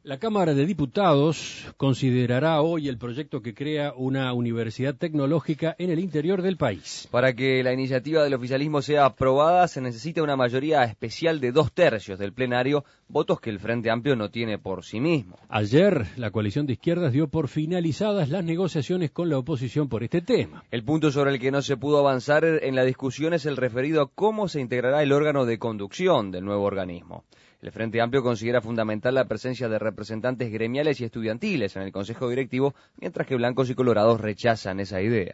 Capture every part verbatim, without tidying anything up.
La Cámara de Diputados considerará hoy el proyecto que crea una universidad tecnológica en el interior del país. Para que la iniciativa del oficialismo sea aprobada, se necesita una mayoría especial de dos tercios del plenario, votos que el Frente Amplio no tiene por sí mismo. Ayer, la coalición de izquierdas dio por finalizadas las negociaciones con la oposición por este tema. El punto sobre el que no se pudo avanzar en la discusión es el referido a cómo se integrará el órgano de conducción del nuevo organismo. El Frente Amplio considera fundamental la presencia de representantes gremiales y estudiantiles en el Consejo Directivo, mientras que blancos y colorados rechazan esa idea.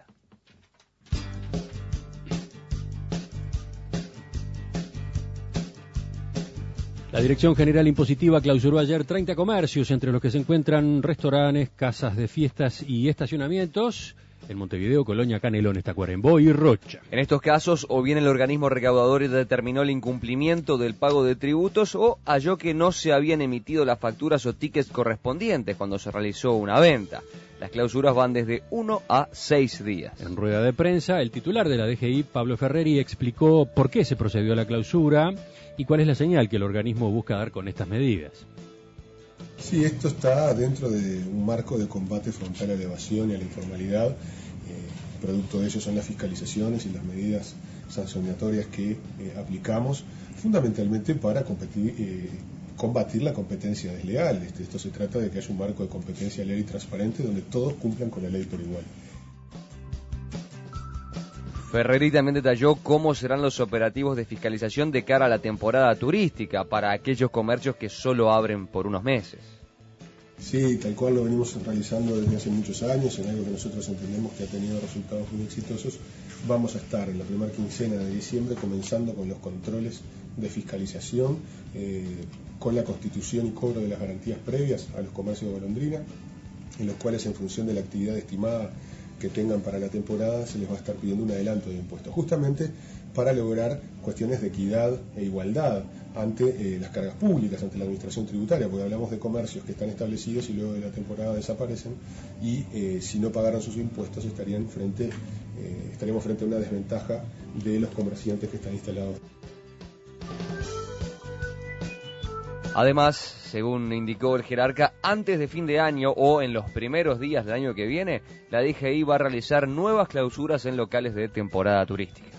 La Dirección General Impositiva clausuró ayer treinta comercios, entre los que se encuentran restaurantes, casas de fiestas y estacionamientos en Montevideo, Colonia, Canelones, Tacuarembó y Rocha. En estos casos, o bien el organismo recaudador determinó el incumplimiento del pago de tributos o halló que no se habían emitido las facturas o tickets correspondientes cuando se realizó una venta. Las clausuras van desde uno a seis días. En rueda de prensa, el titular de la D G I, Pablo Ferreri, explicó por qué se procedió a la clausura y cuál es la señal que el organismo busca dar con estas medidas. Sí, esto está dentro de un marco de combate frontal a la evasión y a la informalidad. Eh, producto de ello son las fiscalizaciones y las medidas sancionatorias que eh, aplicamos, fundamentalmente para competir, eh, combatir la competencia desleal. Este, esto se trata de que haya un marco de competencia leal y transparente donde todos cumplan con la ley por igual. Ferreri también detalló cómo serán los operativos de fiscalización de cara a la temporada turística para aquellos comercios que solo abren por unos meses. Sí, tal cual lo venimos realizando desde hace muchos años, en algo que nosotros entendemos que ha tenido resultados muy exitosos. Vamos a estar en la primera quincena de diciembre comenzando con los controles de fiscalización, eh, con la constitución y cobro de las garantías previas a los comercios de golondrina, en los cuales en función de la actividad estimada que tengan para la temporada se les va a estar pidiendo un adelanto de impuestos, justamente para lograr cuestiones de equidad e igualdad ante eh, las cargas públicas, ante la administración tributaria, porque hablamos de comercios que están establecidos y luego de la temporada desaparecen y eh, si no pagaran sus impuestos estarían frente, eh, estaríamos frente a una desventaja de los comerciantes que están instalados. Además, según indicó el jerarca, antes de fin de año o en los primeros días del año que viene, la D G I va a realizar nuevas clausuras en locales de temporada turística.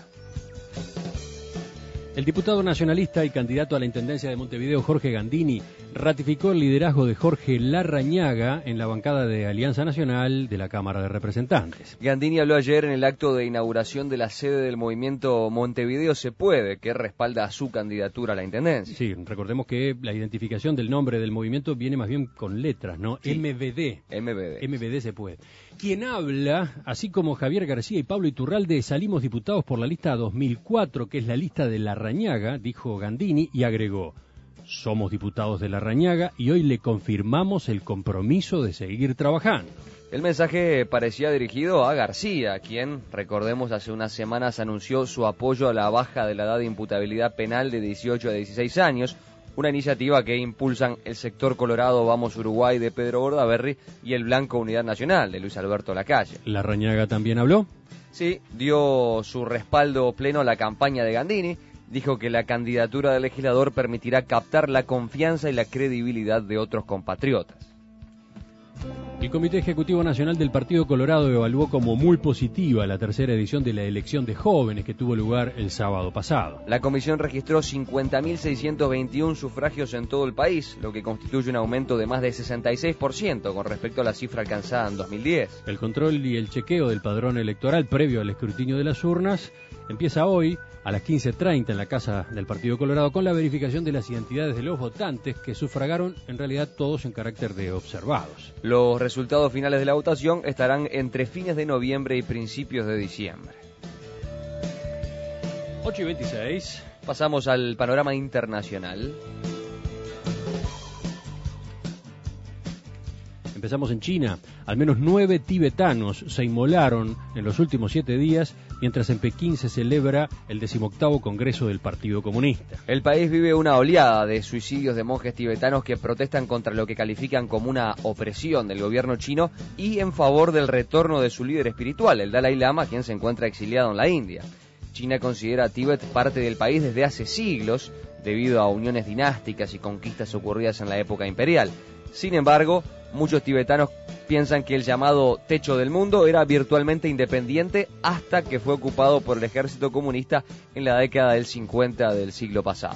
El diputado nacionalista y candidato a la Intendencia de Montevideo, Jorge Gandini, ratificó el liderazgo de Jorge Larrañaga en la bancada de Alianza Nacional de la Cámara de Representantes. Gandini habló ayer en el acto de inauguración de la sede del movimiento Montevideo Se Puede, que respalda a su candidatura a la Intendencia. Sí, recordemos que la identificación del nombre del movimiento viene más bien con letras, ¿no? Sí. M V D. M V D. M V D Se Puede. Quien habla, así como Javier García y Pablo Iturralde, salimos diputados por la lista dos mil cuatro, que es la lista de Larrañaga, dijo Gandini, y agregó: somos diputados de Larrañaga y hoy le confirmamos el compromiso de seguir trabajando. El mensaje parecía dirigido a García, quien, recordemos, hace unas semanas anunció su apoyo a la baja de la edad de imputabilidad penal de dieciocho a dieciséis años, una iniciativa que impulsan el sector colorado Vamos Uruguay de Pedro Bordaberry y el Blanco Unidad Nacional de Luis Alberto Lacalle. ¿Larrañaga también habló? Sí, dio su respaldo pleno a la campaña de Gandini. Dijo que la candidatura del legislador permitirá captar la confianza y la credibilidad de otros compatriotas. El Comité Ejecutivo Nacional del Partido Colorado evaluó como muy positiva la tercera edición de la elección de jóvenes que tuvo lugar el sábado pasado. La comisión registró cincuenta mil seiscientos veintiuno sufragios en todo el país, lo que constituye un aumento de más de sesenta y seis por ciento con respecto a la cifra alcanzada en dos mil diez. El control y el chequeo del padrón electoral previo al escrutinio de las urnas empieza hoy a las quince treinta en la Casa del Partido Colorado con la verificación de las identidades de los votantes que sufragaron en realidad todos en carácter de observados. Los resultados finales de la votación estarán entre fines de noviembre y principios de diciembre. ocho y veintiséis. Pasamos al panorama internacional. Empezamos en China. Al menos nueve tibetanos se inmolaron en los últimos siete días, mientras en Pekín se celebra el decimoctavo Congreso del Partido Comunista. El país vive una oleada de suicidios de monjes tibetanos que protestan contra lo que califican como una opresión del gobierno chino y en favor del retorno de su líder espiritual, el Dalai Lama, quien se encuentra exiliado en la India. China considera a Tíbet parte del país desde hace siglos, debido a uniones dinásticas y conquistas ocurridas en la época imperial. Sin embargo, muchos tibetanos piensan que el llamado techo del mundo era virtualmente independiente hasta que fue ocupado por el ejército comunista en la década del cincuenta del siglo pasado.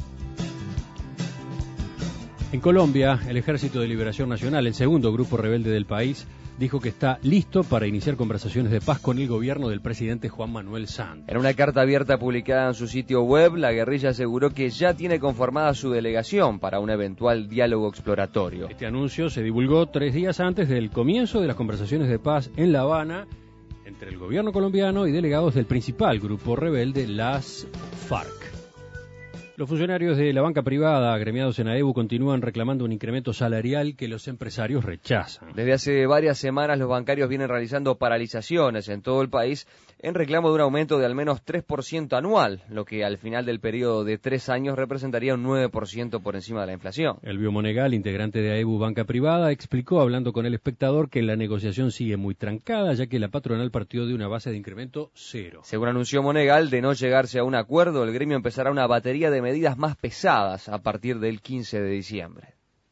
En Colombia, el Ejército de Liberación Nacional, el segundo grupo rebelde del país, dijo que está listo para iniciar conversaciones de paz con el gobierno del presidente Juan Manuel Santos. En una carta abierta publicada en su sitio web, la guerrilla aseguró que ya tiene conformada su delegación para un eventual diálogo exploratorio. Este anuncio se divulgó tres días antes del comienzo de las conversaciones de paz en La Habana entre el gobierno colombiano y delegados del principal grupo rebelde, las FARC. Los funcionarios de la banca privada agremiados en AEBU continúan reclamando un incremento salarial que los empresarios rechazan. Desde hace varias semanas los bancarios vienen realizando paralizaciones en todo el país en reclamo de un aumento de al menos tres por ciento anual, lo que al final del periodo de tres años representaría un nueve por ciento por encima de la inflación. Elvio Monegal, integrante de AEBU Banca Privada, explicó hablando con El Espectador que la negociación sigue muy trancada, ya que la patronal partió de una base de incremento cero. Según anunció Monegal, de no llegarse a un acuerdo, el gremio empezará una batería de medidas más pesadas a partir del quince de diciembre.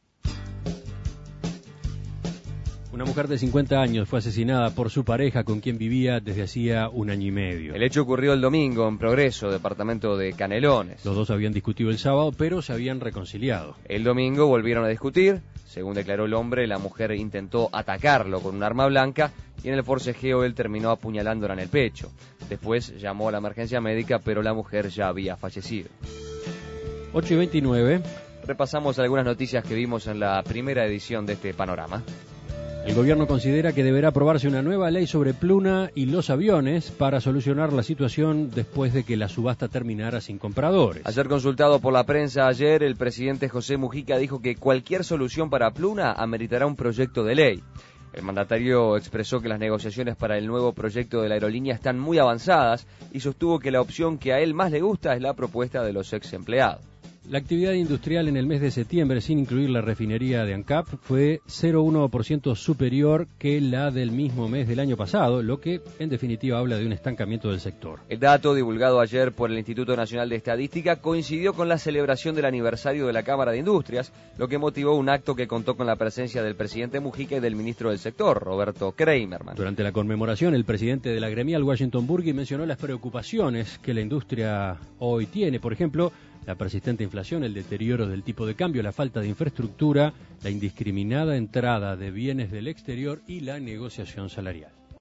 Una mujer de cincuenta años fue asesinada por su pareja con quien vivía desde hacía un año y medio. El hecho ocurrió el domingo en Progreso, departamento de Canelones. Los dos habían discutido el sábado, pero se habían reconciliado. El domingo volvieron a discutir. Según declaró el hombre, la mujer intentó atacarlo con un arma blanca y en el forcejeo él terminó apuñalándola en el pecho. Después llamó a la emergencia médica, pero la mujer ya había fallecido. ocho y veintinueve. Repasamos algunas noticias que vimos en la primera edición de este panorama. El gobierno considera que deberá aprobarse una nueva ley sobre Pluna y los aviones para solucionar la situación después de que la subasta terminara sin compradores. Ayer consultado por la prensa ayer, el presidente José Mujica dijo que cualquier solución para Pluna ameritará un proyecto de ley. El mandatario expresó que las negociaciones para el nuevo proyecto de la aerolínea están muy avanzadas y sostuvo que la opción que a él más le gusta es la propuesta de los ex empleados. La actividad industrial en el mes de septiembre, sin incluir la refinería de ANCAP, fue cero coma uno por ciento superior que la del mismo mes del año pasado, lo que en definitiva habla de un estancamiento del sector. El dato divulgado ayer por el Instituto Nacional de Estadística coincidió con la celebración del aniversario de la Cámara de Industrias, lo que motivó un acto que contó con la presencia del presidente Mujica y del ministro del sector, Roberto Kramerman. Durante la conmemoración, el presidente de la gremial, Washington Burgi, mencionó las preocupaciones que la industria hoy tiene, por ejemplo, la persistente inflación, el deterioro del tipo de cambio, la falta de infraestructura, la indiscriminada entrada de bienes del exterior y la negociación salarial.